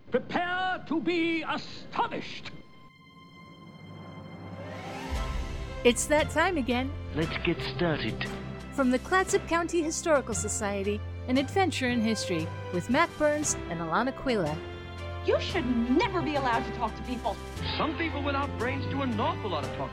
Prepare to be astonished. It's that time again. Let's get started. From the Clatsop County Historical Society, an adventure in history with Mac Burns and Alana Quilla. You should never be allowed to talk to people. Some people without brains do an awful lot of talking.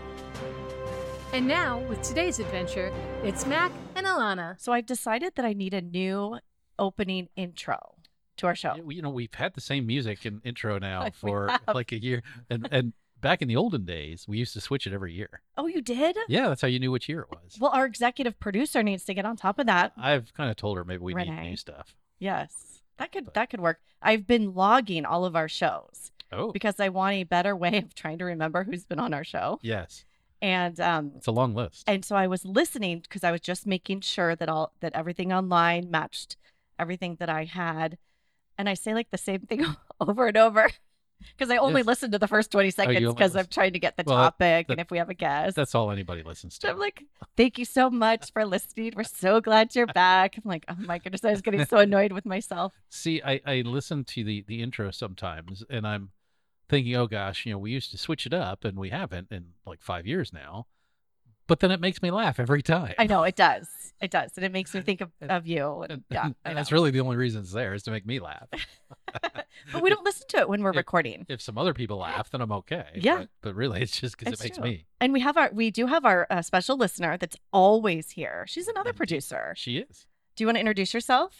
And now, with today's adventure, it's Mac and Alana. So I've decided that I need a new opening intro to our show. We've had the same music and intro now We for have. like a year. And back in the olden days, we used to switch it every year. Oh, you did? Yeah, that's how you knew which year it was. Well, our executive producer needs to get on top of that. I've kind of told her maybe we need Renee. new stuff. Yes. That could work. I've been logging all of our shows Oh, because I want a better way of trying to remember who's been on our show. yes. And It's a long list. and so I was listening because I was just making sure that everything online matched everything that I had. And I say like the same thing over and over because I only Yes. listen to the first 20 seconds only because I'm listen. trying to get the Well, topic that- and if we have a guest. That's all anybody listens So to. I'm like, thank you so much for listening. We're so glad you're back. I'm like, oh my goodness, I was getting so annoyed with myself. See, I listen to the intro sometimes, and I'm thinking, oh gosh, we used to switch it up, and we haven't in like 5 years now. But then it makes me laugh every time. I know it does. It does. And it makes me think of you. And, And, yeah, and I that's know. really the only reason it's there is to make me laugh. But we don't listen to it when we're If- recording. If some other people laugh, then I'm okay. Yeah. But really, it's just because It's it makes true. me. And we do have our special listener that's always here. She's another producer. She is. Do you want to introduce yourself?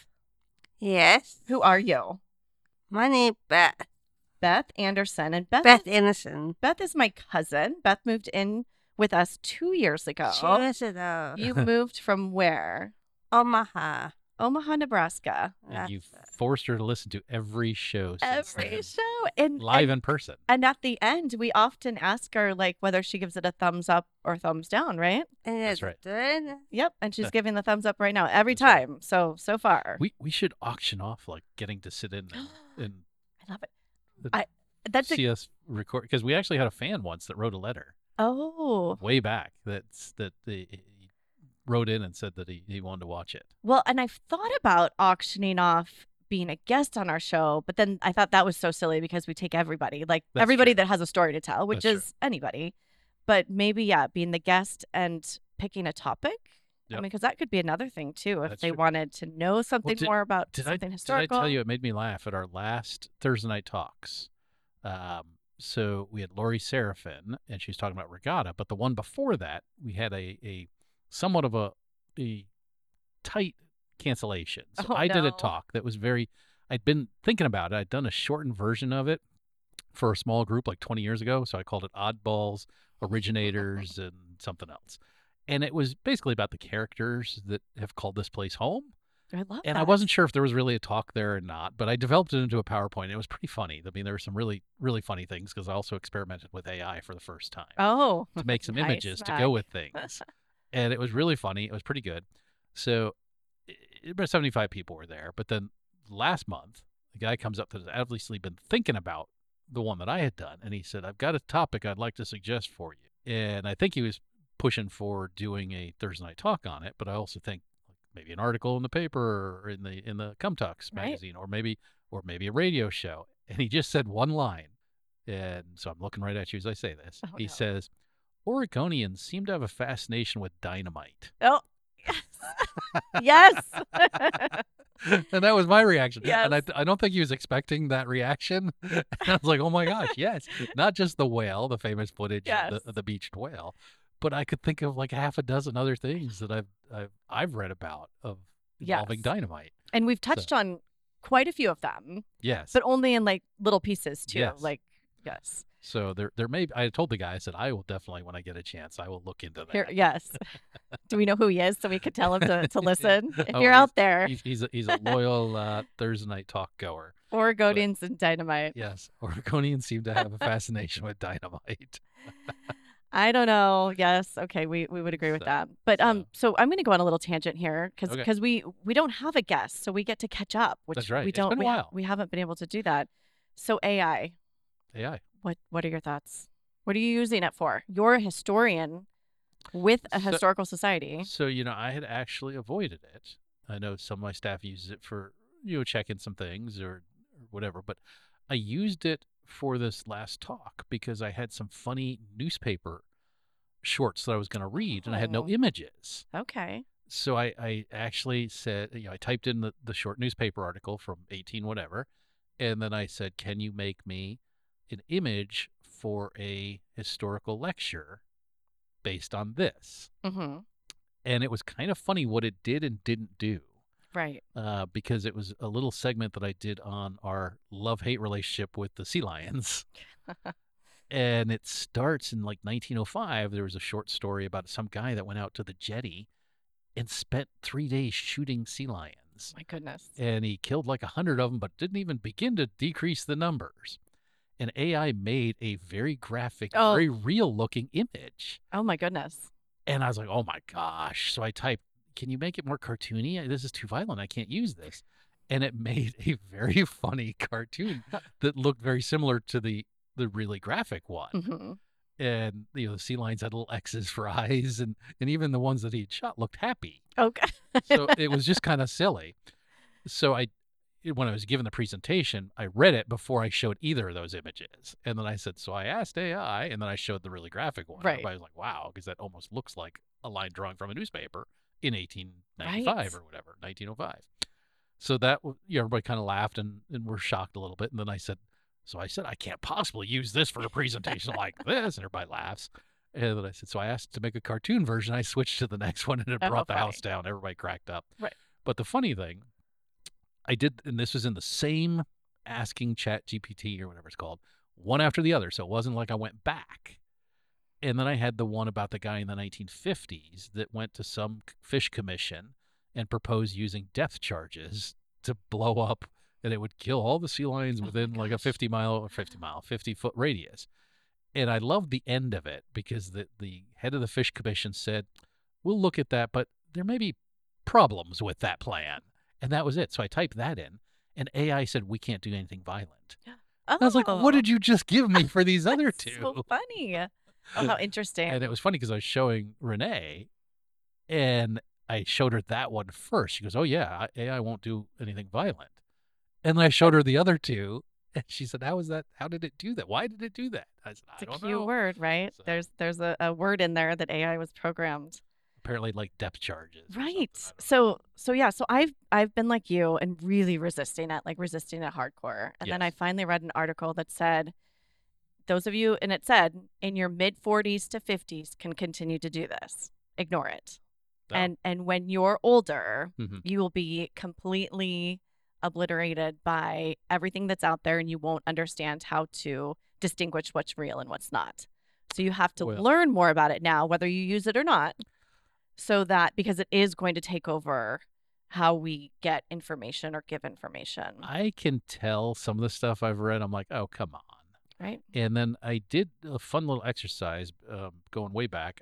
Yes, Who are you? my name Beth. Beth Anderson. And Beth Beth Innocent. Beth is my cousin. Beth moved in with us 2 years ago. She was at You moved from where? Omaha. Omaha, Nebraska. And you That's- forced her to listen to every show. Since Every then, show. And live and, in person. and at the end, we often ask her like whether she gives it a thumbs up or thumbs down, right? And That's it's right. good. Yep. And she's Yeah. giving the thumbs up right now every That's right. time. So far. We should auction off like getting to sit in and I love it. The- That's see us record, because we actually had a fan once that wrote a letter oh. way back that he wrote in and said that he wanted to watch it. Well, and I've thought about auctioning off being a guest on our show, but then I thought that was so silly because we take everybody, like That's everybody true. that has a story to tell, which That's is anybody. But maybe, yeah, being the guest and picking a topic. I Yep. mean, because that could be another thing too, if That's they true. wanted to know something did- more about Did I something historical. tell you it made me laugh at our last Thursday night talks? So we had Lori Seraphin, and she was talking about regatta, but the one before that, we had a somewhat of a tight cancellation. So Oh, I did a no. talk that was I'd been thinking about it. I'd done a shortened version of it for a small group like 20 years ago. So I called it Oddballs, Originators, and something else. And it was basically about the characters that have called this place home. I love And that. I wasn't sure if there was really a talk there or not, but I developed it into a PowerPoint. It was pretty funny. I mean, there were some really, really funny things because I also experimented with AI for the first time Oh, to make some nice, images to Mac. go with things. And it was really funny. It was pretty good. So about 75 people were there. But then last month, the guy comes up that has obviously been thinking about the one that I had done. And he said, I've got a topic I'd like to suggest for you. And I think he was pushing for doing a Thursday night talk on it. But I also think maybe an article in the paper or in the Come Talks Right. magazine, or maybe a radio show. And he just said one line. And so I'm looking right at you as I say this. Oh, He no. says, Oregonians seem to have a fascination with dynamite. Oh, yes. And that was my reaction. And Yes. I don't think he was expecting that reaction. And I was like, oh my gosh, yes. Not just the whale, the famous footage Yes. of the beached whale, but I could think of like half a dozen other things that I've read about of involving Yes. dynamite. And we've touched on quite a few of them, Yes. but only in like little pieces too. Yes. Like, yes. So there may I told the guy, I said, I will definitely, when I get a chance, I will look into that. Here, yes. Do we know who he is so we could tell him to listen? If Oh, you're out there, He's a loyal Thursday night talk goer. Oregonians and dynamite. Yes, Oregonians seem to have a fascination with dynamite. I don't know. Yes. Okay. We would agree with So- that. But so I'm going to go on a little tangent here Okay. because we don't have a guest, so we get to catch up, which That's right. we It's don't. been a while. We haven't been able to do that. So AI. AI. What are your thoughts? What are you using it for? You're a historian with a So- historical society. So, I had actually avoided it. I know some of my staff uses it for, checking some things or whatever, but I used it for this last talk because I had some funny newspaper shorts that I was going to read, and I had no Oh. images. Okay. So I actually said, I typed in the short newspaper article from 18 whatever, and then I said, can you make me an image for a historical lecture based on this? Mm-hmm. And it was kind of funny what it did and didn't do. Right. Because it was a little segment that I did on our love-hate relationship with the sea lions. And it starts in like 1905. There was a short story about some guy that went out to the jetty and spent 3 days shooting sea lions. My goodness. And he killed like 100 of them, but didn't even begin to decrease the numbers. And AI made a very graphic, Oh. very real-looking image. Oh my goodness. And I was like, oh my gosh. So I typed, can you make it more cartoony? This is too violent. I can't use this. And it made a very funny cartoon that looked very similar to the really graphic one. Mm-hmm. And, the sea lions had little X's for eyes, and even the ones that he had shot looked happy. Okay. So it was just kind of silly. So when I was given the presentation, I read it before I showed either of those images. And then I said, so I asked AI, and then I showed the really graphic one. Right. Everybody was like, wow, because that almost looks like a line drawing from a newspaper in 1895 Right. or whatever, 1905. So that, everybody kind of laughed and were shocked a little bit. And then I said, I can't possibly use this for a presentation like this. And everybody laughs. And then I said, so I asked to make a cartoon version. I switched to the next one, and it Oh, brought the funny. house down. Everybody cracked up. Right. But the funny thing, I did, and this was in the same asking ChatGPT or whatever it's called, one after the other. So it wasn't like I went back. And then I had the one about the guy in the 1950s that went to some fish commission and proposed using depth charges to blow up, and it would kill all the sea lions within like a 50 foot radius. And I loved the end of it because the head of the fish commission said, we'll look at that, but there may be problems with that plan. And that was it. So I typed that in, and AI said, we can't do anything violent. Oh. I was like, what did you just give me for these other two? So funny. Oh, how interesting. And it was funny because I was showing Renee, and I showed her that one first. She goes, oh, yeah, AI won't do anything violent. And then I showed her the other two, and she said, how is that? How did it do that? Why did it do that? I said, It's I don't a cute know. word, right? So- There's a word in there that AI was programmed. Apparently, like depth charges. or Right. something. I don't know. So yeah, so I've been like you and really resisting it hardcore. And then I Yes. finally read an article that said those of you, and it said in your mid 40s to 50s can continue to do this. Ignore it. Oh. And when you're older, Mhm. you will be completely obliterated by everything that's out there, and you won't understand how to distinguish what's real and what's not. So you have to Well- learn more about it now, whether you use it or not, so that because it is going to take over how we get information or give information, I can tell some of the stuff I've read. I'm like, oh, come on. right? And then I did a fun little exercise going way back.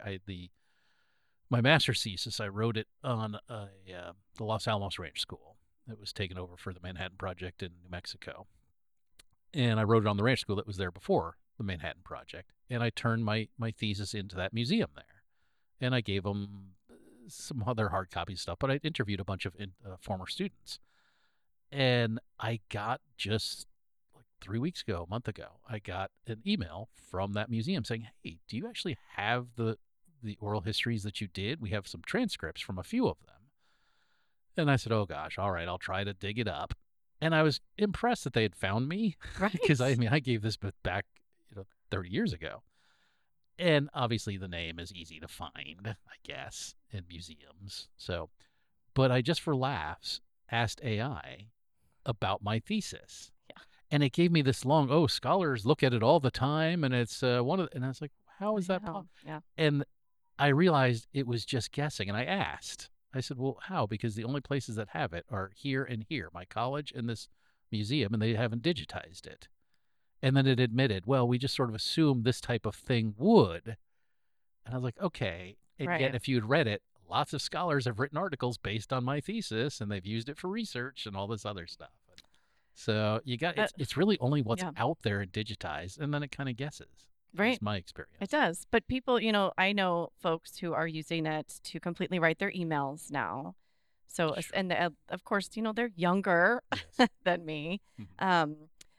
My master's thesis, I wrote it on the Los Alamos Ranch School. It was taken over for the Manhattan Project in New Mexico. And I wrote it on the ranch school that was there before the Manhattan Project. And I turned my thesis into that museum there. And I gave them some other hard copy stuff, but I interviewed a bunch of former students. And I got just like 3 weeks ago, a month ago, I got an email from that museum saying, hey, do you actually have the oral histories that you did? We have some transcripts from a few of them. And I said, oh gosh, all right, I'll try to dig it up. And I was impressed that they had found me Right. because I gave this book back 30 years ago. And obviously the name is easy to find, I guess, in museums. So, but I just for laughs asked AI about my thesis. Yeah. And it gave me this long, scholars look at it all the time, and it's and I was like, how is that I know. possible? Yeah. And I realized it was just guessing. And I asked, I said, well, how? Because the only places that have it are here and here, my college and this museum, and they haven't digitized it. And then it admitted, well, we just sort of assumed this type of thing would. And I was like, okay. And Right. yet, if you'd read it, lots of scholars have written articles based on my thesis, and they've used it for research and all this other stuff. So you got it's really only what's yeah. out there and digitized, and then it kind of guesses. Right. That's my experience. It does. But people, I know folks who are using it to completely write their emails now. So, Sure. and of course, they're younger Yes. than me. Mhm.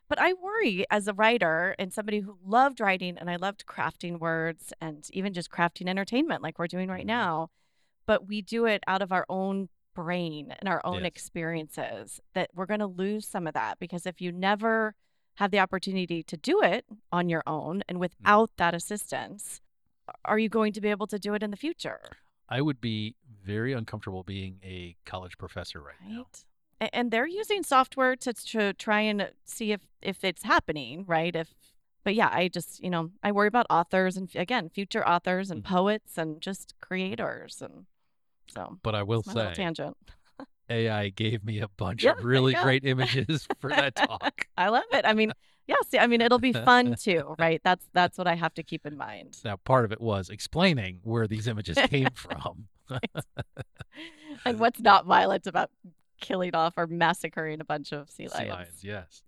But I worry as a writer and somebody who loved writing and I loved crafting words and even just crafting entertainment like we're doing right Mhm. now, but we do it out of our own brain and our own Yes. experiences, that we're going to lose some of that, because if you never have the opportunity to do it on your own and without that assistance, are you going to be able to do it in the future? I would be very uncomfortable being a college professor right now. Right. And they're using software to try and see if it's happening, right? But yeah, I just, I worry about authors and again, future authors and Mhm. poets and just creators. And so But I will it's my little say, tangent. AI gave me a bunch Yeah, of there you really go. great images for that talk. I love it. I mean, yeah, see, I mean, it'll be fun too, right? That's what I have to keep in mind. Now, part of it was explaining where these images came from. And what's not violent about killing off or massacring a bunch of sea Sea lions. lions, yes.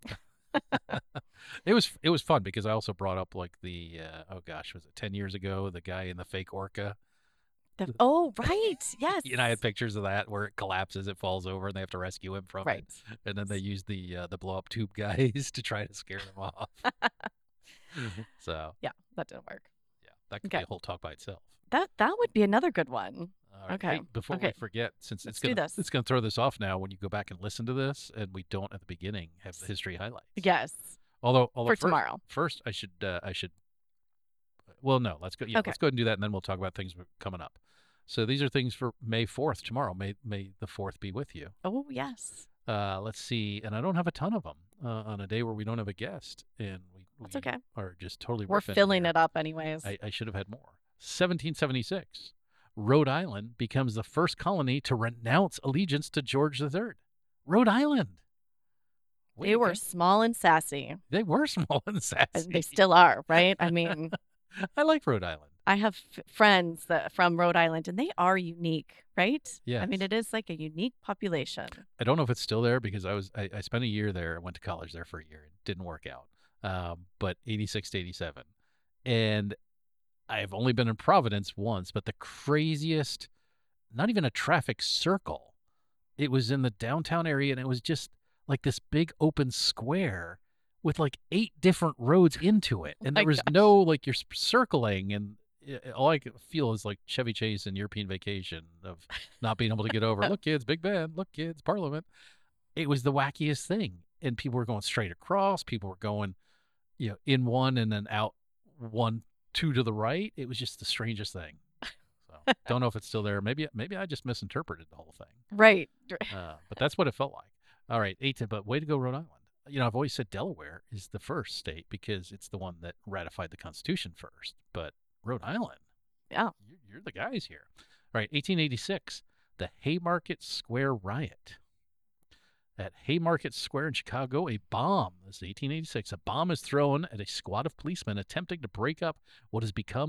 It was fun because I also brought up like the oh gosh, was it 10 years ago, the guy in the fake orca? Oh, right. Yes. And I had pictures of that where it collapses, it falls over, and they have to rescue him from Right. it. And then they use the blow up tube guys to try to scare them off. So Yeah, that didn't work. yeah, that could be Okay. a whole talk by itself. That would be another good one. All right. Okay. Hey, before Okay. we forget, since Let's do this. it's gonna throw this off now when you go back and listen to this, and we don't at the beginning have the history highlights. Yes. Although For first, tomorrow. First, I should. Well, no, let's go. Yeah, Okay. let's go ahead and do that, and then we'll talk about things coming up. So these are things for May 4th tomorrow. May the 4th be with you. Oh, yes. Let's see, and I don't have a ton of them on a day where we don't have a guest, and That's we okay. are just totally. We're riffing filling here. it up anyways. I should have had more. 1776, Rhode Island becomes the first colony to renounce allegiance to George III. Rhode Island. Way They to were go. small and sassy. They were small and sassy. And they still are, right? I mean, I like Rhode Island. I have friends from Rhode Island, and they are unique, right? I mean, Yes. it is like a unique population. I don't know if it's still there because I spent a year there. I went to college there for a year. It didn't work out. But 86 to 87. And I've only been in Providence once, but the craziest, not even a traffic circle. It was in the downtown area, and it was just like this big open square with like 8 different roads into it. And my there was gosh. no, like, you're circling, and all I could feel is like Chevy Chase and European Vacation of not being able to get over. Look, kids, Big Ben. Look, kids, Parliament. It was the wackiest thing. And people were going straight across. People were going, in one and then out 1, 2 to the right. It was just the strangest thing. So don't know if it's still there. Maybe I just misinterpreted the whole thing. Right. But that's what it felt like. All right, 18. But way to go, Rhode Island. I've always said Delaware is the first state because it's the one that ratified the Constitution first. But Rhode Island, Yeah. you're the guys here. All right, 1886, the Haymarket Square riot. At Haymarket Square in Chicago, a bomb, this is 1886, a bomb is thrown at a squad of policemen attempting to break up what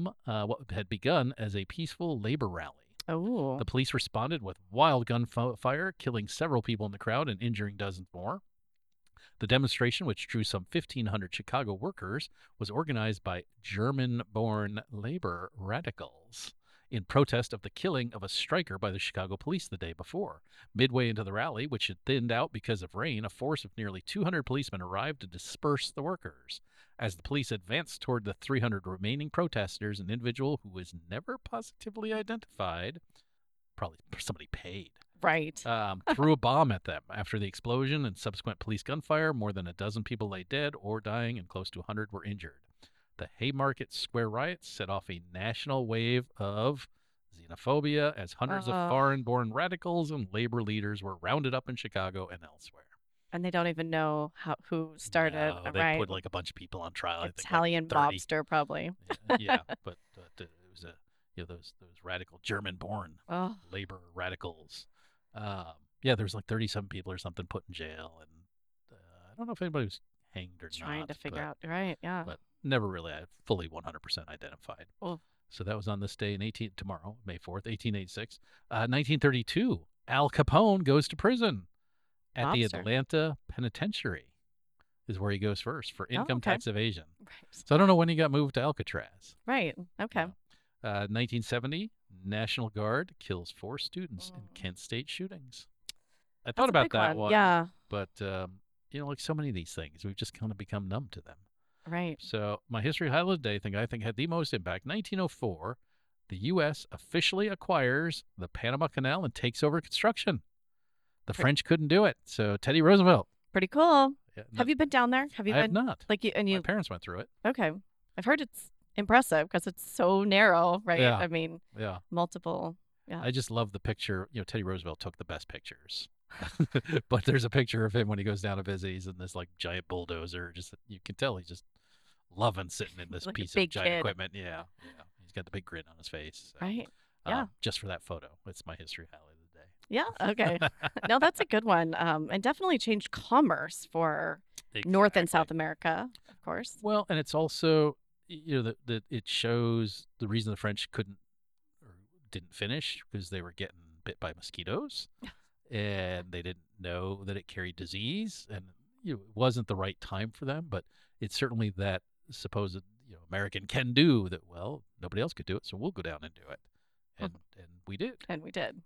had begun as a peaceful labor rally. Oh. The police responded with wild gunfire, killing several people in the crowd and injuring dozens more. The demonstration, which drew some 1,500 Chicago workers, was organized by German-born labor radicals in protest of the killing of a striker by the Chicago police the day before. Midway into the rally, which had thinned out because of rain, a force of nearly 200 policemen arrived to disperse the workers. As the police advanced toward the 300 remaining protesters, an individual who was never positively identified, probably somebody paid, Right. threw a bomb at them. After the explosion and subsequent police gunfire, more than a dozen people lay dead or dying, and close to 100 were injured. The Haymarket Square riots set off a national wave of xenophobia as hundreds of foreign-born radicals and labor leaders were rounded up in Chicago and elsewhere. And they don't even know who started, No, they right? put like a bunch of people on trial. I think, like, Italian 30. mobster, probably. Yeah, but it was those radical German-born Oh, labor radicals. Yeah, there was like 37 people or something put in jail, and I don't know if anybody was hanged or trying not. to figure out. Right. Yeah. But never really fully 100% identified. Oh. So that was on this day tomorrow, May 4th, 1886. 1932, Al Capone goes to prison at the Mobster. Atlanta Penitentiary is where he goes first for income okay. tax evasion. Right. So I don't know when he got moved to Alcatraz. Right. Okay. 1970, National Guard kills 4 students in Kent State shootings. I That's thought a about big that one. Yeah. But like so many of these things, we've just kind of become numb to them. Right. So my history highlight of the day thing I think had the most impact. 1904, the U.S. officially acquires the Panama Canal and takes over construction. The French couldn't do it, so Teddy Roosevelt. Pretty cool. Yeah, Have you been down there? Have you I have been? not. Like you and My you? parents went through it. Okay. I've heard it's impressive because it's so narrow, right? Yeah. I mean, Yeah. multiple. Yeah. I just love the picture. Teddy Roosevelt took the best pictures. But there's a picture of him when he goes down to visit. He's in this like giant bulldozer. Just you can tell he's just loving sitting in this Like a piece of big giant kid. equipment. Yeah. He's got the big grin on his face. So, Right. Yeah. Just for that photo. It's my history highlight of the day. Yeah. Okay. No, that's a good one. And definitely changed commerce for North and South Exactly. America, of course. Well, and it's also that it shows the reason the French couldn't or didn't finish because they were getting bit by mosquitoes, and they didn't know that it carried disease, and it wasn't the right time for them. But it's certainly that supposed American can do that. Well, nobody else could do it, so we'll go down and do it, and we did. And we did.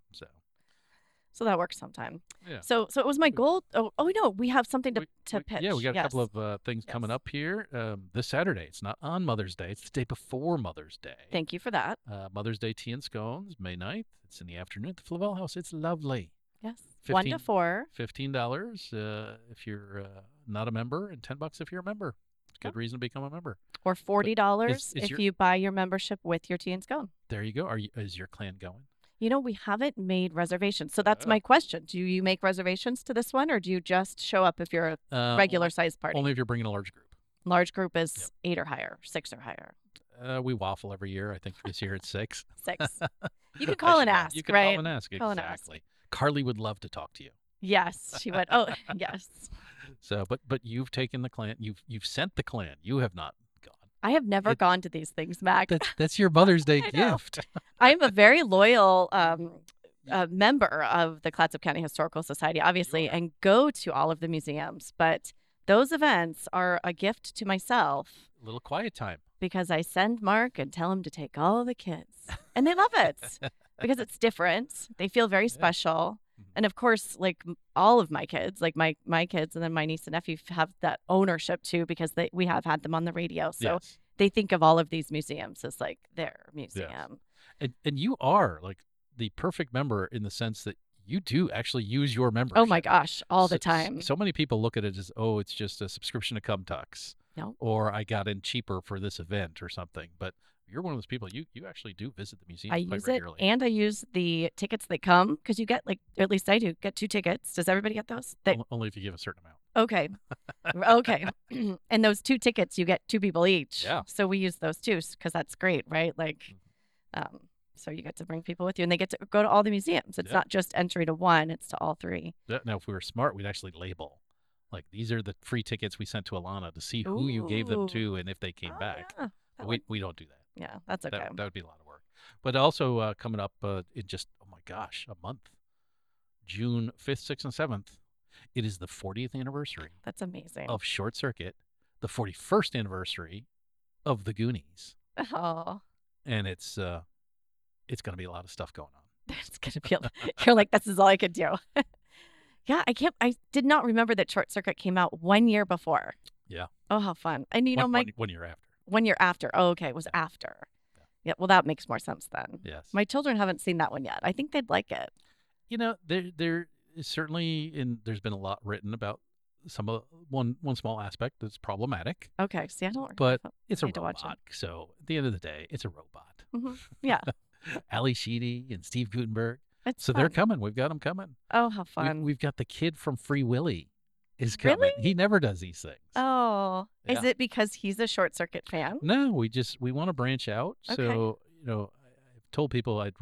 So that works sometime. yeah. So it was my goal. Oh no, we have something to pitch. Yeah, we got a Yes. couple of things coming Yes. up here this Saturday. It's not on Mother's Day. It's the day before Mother's Day. Thank you for that. Mother's Day tea and scones, May 9th. It's in the afternoon at the Flavel House. It's lovely. Yes. 1 to 4. $15 if you're not a member, and $10 if you're a member. It's a good reason to become a member. Or $40 is if your- you buy your membership with your tea and scone. There you go. Is your clan going? We haven't made reservations. So that's Oh. my question. Do you make reservations to this one, or do you just show up if you're a regular size party? Only if you're bringing a large group. Large group is 8 or higher, 6 or higher. We waffle every year. I think this year it's 6. 6. You can call and ask, You can right? call and ask. Call and ask. Exactly. Carly would love to talk to you. Yes, she went. Oh, yes. So, but you've taken the clan. You've sent the clan. You have not gone. I have never It- gone to these things, Mac. That's your Mother's Day I know. gift. I'm a very loyal member of the Clatsop County Historical Society, obviously, and go to all of the museums. But those events are a gift to myself A little quiet time. because I send Mark and tell him to take all the kids, and they love it because it's different. They feel very special. Mhm. And of course, like all of my kids, like my kids and then my niece and nephew have that ownership too because we have had them on the radio. So Yes. they think of all of these museums as like their museum. And you are like the perfect member in the sense that you do actually use your membership. Oh my gosh, all the So- time. So many people look at it as, oh, it's just a subscription to Come Tux. No. Or I got in cheaper for this event or something. But you're one of those people, you actually do visit the museum I quite use it regularly. and I use the tickets that come because you get like, or at least I do, get 2 tickets. Does everybody get those? Only if you give a certain amount. Okay. Okay. And those 2 tickets, you get 2 people each. Yeah. So we use those too because that's great, right? Like, so you get to bring people with you and they get to go to all the museums. It's Yeah. not just entry to one, it's to all 3. Now, if we were smart, we'd actually label. Like, these are the free tickets we sent to Alana to see who you gave them Ooh. to and if they came Oh, back. yeah. But we don't do that. Yeah, that's okay. That would be a lot of work. But also coming up in just, oh my gosh, a month, June 5th, 6th, and 7th, it is the 40th anniversary That's amazing. of Short Circuit, the 41st anniversary of The Goonies. Oh, And it's going to be a lot of stuff going on. that's going to be, you're like, this is all I could do. Yeah, I did not remember that Short Circuit came out 1 year before. Yeah. Oh, how fun. And you know, One year after. 1 year after. Oh, okay. It was after. Yeah. Well, that makes more sense then. Yes. My children haven't seen that one yet. I think they'd like it. There is certainly, there's been a lot written about one small aspect that's problematic, Okay. See, I don't. but it's a Need to watch it. robot. So at the end of the day, it's a robot. Mhm. Yeah. Ali Sheedy and Steve Gutenberg. It's So they're fun. coming. We've got them coming. Oh, how fun. We've got the kid from Free Willy is coming. Really? He never does these things. Oh, is Yeah. it because he's a Short Circuit fan? No, we want to branch out. Okay. So, I've told people I'd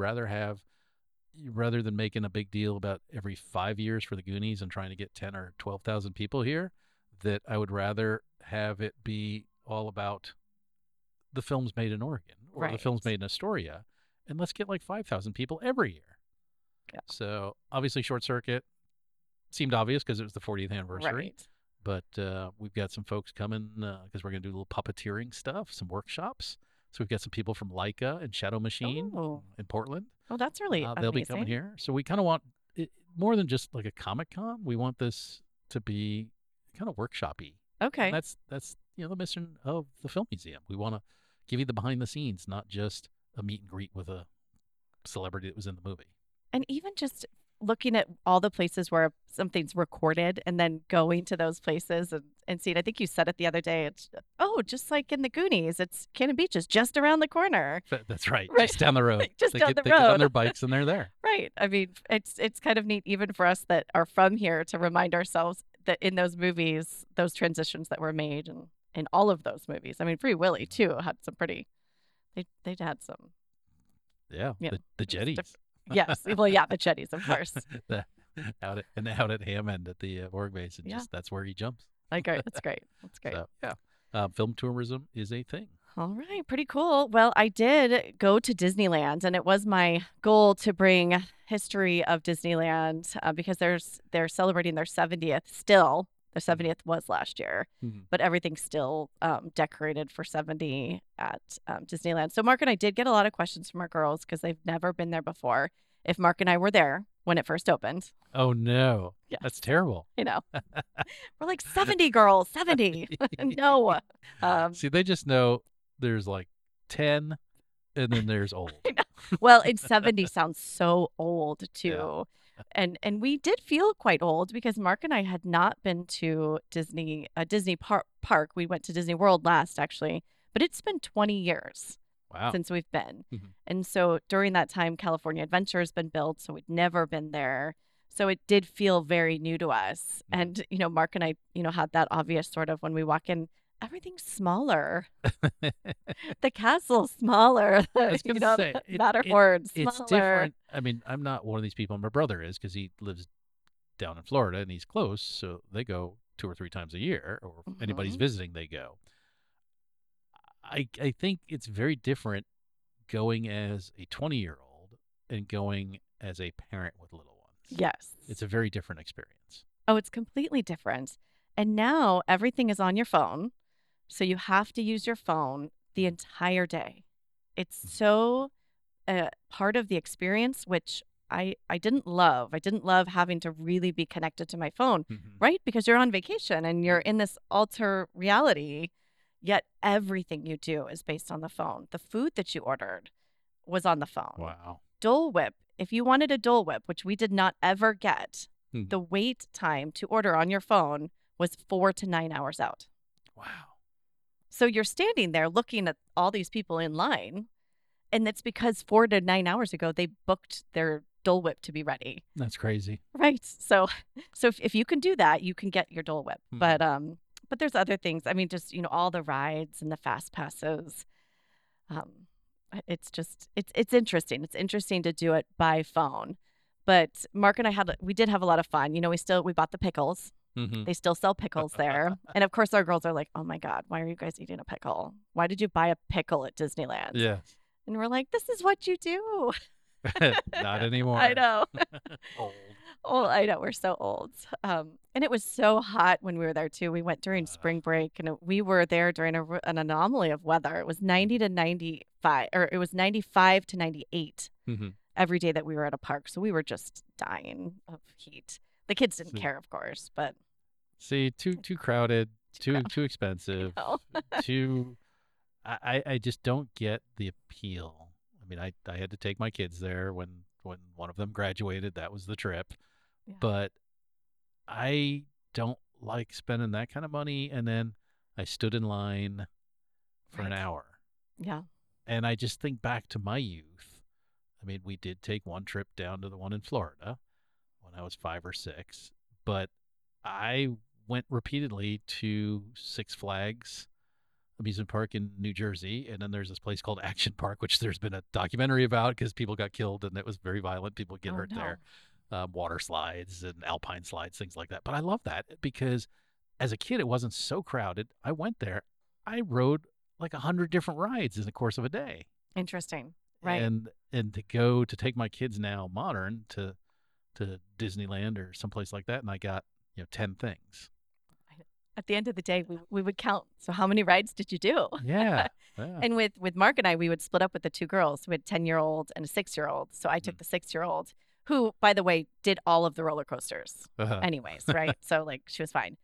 rather than making a big deal about every 5 years for the Goonies and trying to get 10 or 12,000 people here, that I would rather have it be all about the films made in Oregon or the films Right. made in Astoria, and let's get like 5,000 people every year. Yeah. So obviously Short Circuit seemed obvious because it was the 40th anniversary. Right. But we've got some folks coming because we're going to do a little puppeteering stuff, some workshops. So we've got some people from Leica and Shadow Machine Oh. in Portland. Oh, that's really They'll be coming amazing. here. So we kind of want it more than just like a Comic Con. We want this to be kind of workshop-y. Okay. And that's the mission of the film museum. We want to give you the behind the scenes, not just a meet and greet with a celebrity that was in the movie. And even just looking at all the places where something's recorded and then going to those places and seeing, I think you said it the other day, it's, just like in the Goonies, it's Cannon Beach is just around the corner. That's right. Right. Just down the road. Just down the They get on road. their bikes and they're there. Right. I mean, it's kind of neat even for us that are from here to remind ourselves that in those movies, those transitions that were made and in all of those movies. I mean, Free Willy too had some pretty, they had some. Yeah. Yeah, The it's jetties. Yes. Well, yeah, the jetties, of course. out at Hammond at the Org base, and Yeah. just that's where he jumps. Like, that's great. That's great. So yeah, film tourism is a thing. All right, pretty cool. Well, I did go to Disneyland, and it was my goal to bring history of Disneyland because they're celebrating their 70th still. Their 70th was last year, Mhm. but everything's still decorated for 70 at Disneyland. So Mark and I did get a lot of questions from our girls because they've never been there before. If Mark and I were there when it first opened, Oh no, Yes. that's terrible. we're like 70 girls, 70. No. See, they just know there's like 10, and then there's old. Well, and 70 sounds so old too. And we did feel quite old because Mark and I had not been to Disney park. We went to Disney World last actually, but it's been 20 years Wow. since we've been. Mhm. And so during that time, California Adventure has been built, so we'd never been there. So it did feel very new to us. Mhm. And Mark and I, had that obvious sort of when we walk in, everything's smaller. The castle's smaller. I was gonna say, Matterhorn's it's smaller. different. I mean, I'm not one of these people. My brother is because he lives down in Florida and he's close, so they go 2 or 3 times a year, or if anybody's Mhm. visiting, they go. I think it's very different going as a 20-year-old and going as a parent with little ones. Yes. It's a very different experience. Oh, it's completely different. And now everything is on your phone. So you have to use your phone the entire day. It's so part of the experience, which I didn't love. I didn't love having to really be connected to my phone, Mhm. right? Because you're on vacation and you're in this alter reality, yet everything you do is based on the phone. The food that you ordered was on the phone. Wow. Dole Whip, if you wanted a Dole Whip, which we did not ever get, Mhm. the wait time to order on your phone was 4 to 9 hours out. Wow. So you're standing there looking at all these people in line, and it's because 4 to 9 hours ago they booked their Dole Whip to be ready. That's crazy. Right. So if you can do that, you can get your Dole Whip. Mhm. But there's other things. I mean, just all the rides and the fast passes. It's interesting. It's interesting to do it by phone. But Mark and I we did have a lot of fun. We bought the pickles. Mhm. They still sell pickles there. And of course our girls are like, "Oh my God, why are you guys eating a pickle? Why did you buy a pickle at Disneyland?" Yeah. And we're like, "This is what you do." Not anymore. I know. Old. Oh, I know. We're so old. And it was so hot when we were there too. We went during spring break and we were there during an anomaly of weather. It was 90 to 95, or it was 95 to 98 Mhm. every day that we were at a park. So we were just dying of heat. The kids didn't See. care, of course, but See, too crowded, crowded. too expensive, know. too. I just don't get the appeal. I mean, I had to take my kids there when one of them graduated. That was the trip. Yeah. But I don't like spending that kind of money. And then I stood in line for an Right. hour. Yeah. And I just think back to my youth. I mean, we did take one trip down to the one in Florida when I was 5 or 6, but I went repeatedly to Six Flags amusement park in New Jersey, and then there's this place called Action Park, which there's been a documentary about because people got killed and it was very violent. People get Oh, hurt no. there. Water slides and alpine slides, things like that. But I love that because as a kid, it wasn't so crowded. I went there. I rode like 100 different rides in the course of a day. Interesting. Right. And to take my kids now modern to Disneyland or someplace like that, and I got 10 things. At the end of the day, we would count. So how many rides did you do? Yeah. Yeah. And with Mark and I, we would split up with the 2 girls. We had a 10-year-old and a 6-year-old. So I took the 6-year-old, who, by the way, did all of the roller coasters anyways, right? So like she was fine.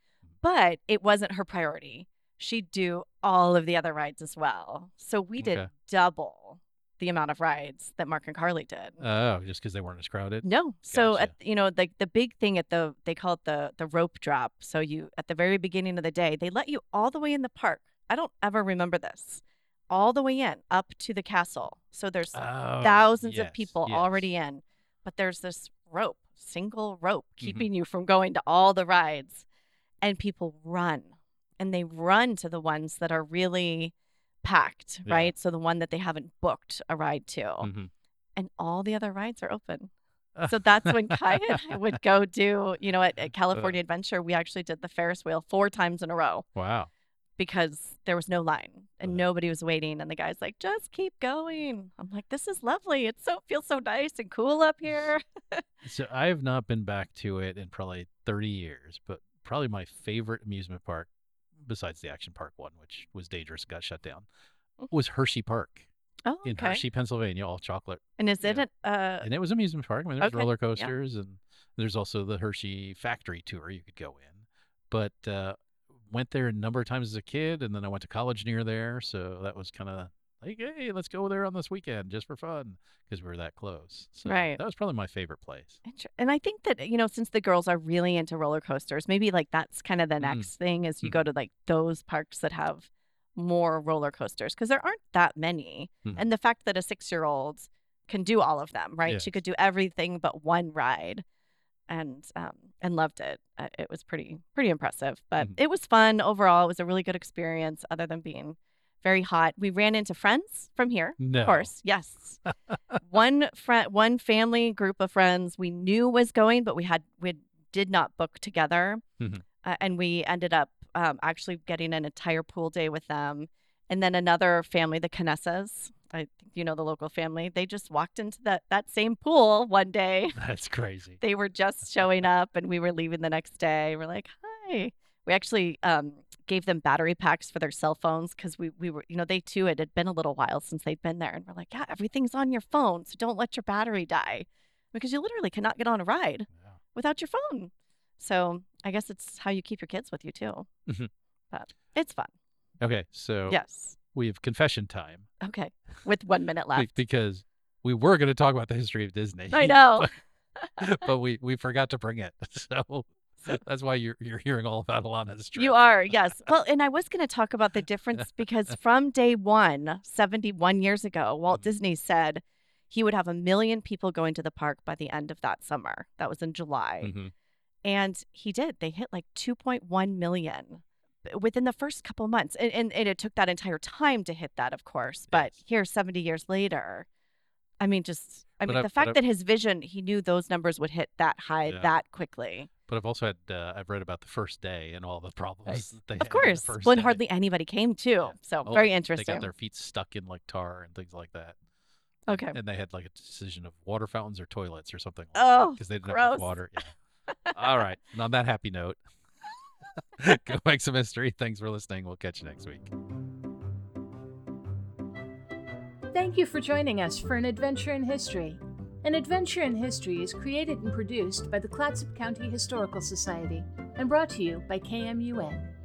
But it wasn't her priority. She'd do all of the other rides as well. So we did Okay. double the amount of rides that Mark and Carly did. Oh, just because they weren't as crowded? No. So Gotcha. the big thing at they call it the rope drop. So you at the very beginning of the day, they let you all the way in the park. I don't ever remember this. All the way in up to the castle. So there's Oh, thousands of yes, people yes. already in, but there's this rope, single rope Mm-hmm. keeping you from going to all the rides. And people run, and they run to the ones that are really packed, Yeah. right? So the one that they haven't booked a ride to, Mhm. and all the other rides are open. So that's when Kai and I would go do, at California Adventure, we actually did the Ferris wheel 4 times in a row Wow. because there was no line and nobody was waiting. And the guy's like, just keep going. I'm like, this is lovely. Feels so nice and cool up here. So I have not been back to it in probably 30 years, but probably my favorite amusement park, besides the action park one, which was dangerous, got shut down, was Hershey Park Oh, in okay. Hershey, Pennsylvania, all chocolate. And is it Yeah. And it was amusement park. I mean, there's Okay, roller yeah. coasters, and there's also the Hershey factory tour you could go in. But went there a number of times as a kid, and then I went to college near there, so that was kind of like, hey, let's go there on this weekend just for fun because we were that close. So Right. that was probably my favorite place. And I think that, since the girls are really into roller coasters, maybe like that's kind of the next thing is you go to like those parks that have more roller coasters because there aren't that many. Mhm. And the fact that a 6-year-old can do all of them, right? Yes. She could do everything but one ride and loved it. It was pretty impressive, but Mhm. it was fun overall. It was a really good experience other than being very hot. We ran into friends from here. No. Of course, yes. one family group of friends we knew was going, but we did not book together, Mhm. and we ended up actually getting an entire pool day with them. And then another family, the Canessas, I think the local family, they just walked into that same pool one day. That's crazy. They were just showing up, and we were leaving the next day. We're like, hi. We actually gave them battery packs for their cell phones because we were, they too, it had been a little while since they'd been there. And we're like, yeah, everything's on your phone. So don't let your battery die because you literally cannot get on a ride Yeah. without your phone. So I guess it's how you keep your kids with you too. Mhm. But it's fun. Okay, so Yes. we have confession time Okay. With 1 minute left. because we were going to talk about the history of Disney. I know. but we forgot to bring it. So that's why you're hearing all about Alana's trip. You are, yes. Well, and I was going to talk about the difference because from day one, 71 years ago, Walt Disney said he would have 1 million people going to the park by the end of that summer. That was in July. Mhm. And he did. They hit like 2.1 million within the first couple months. And it took that entire time to hit that, of course. But Yes. here, 70 years later, But the fact that his vision, he knew those numbers would hit that high Yeah. that quickly. But I've also had I've read about the first day and all the problems that they had Of on course. the first When day. hardly anybody came too. Yeah. So Oh, very They interesting. got their feet stuck in like tar and things like that. Okay. And they had like a decision of water fountains or toilets or something like Oh, because they didn't have gross. enough water. Yeah. All right. And on that happy note, go make some history. Thanks for listening. We'll catch you next week. Thank you for joining us for An Adventure in History. An Adventure in History is created and produced by the Clatsop County Historical Society and brought to you by KMUN.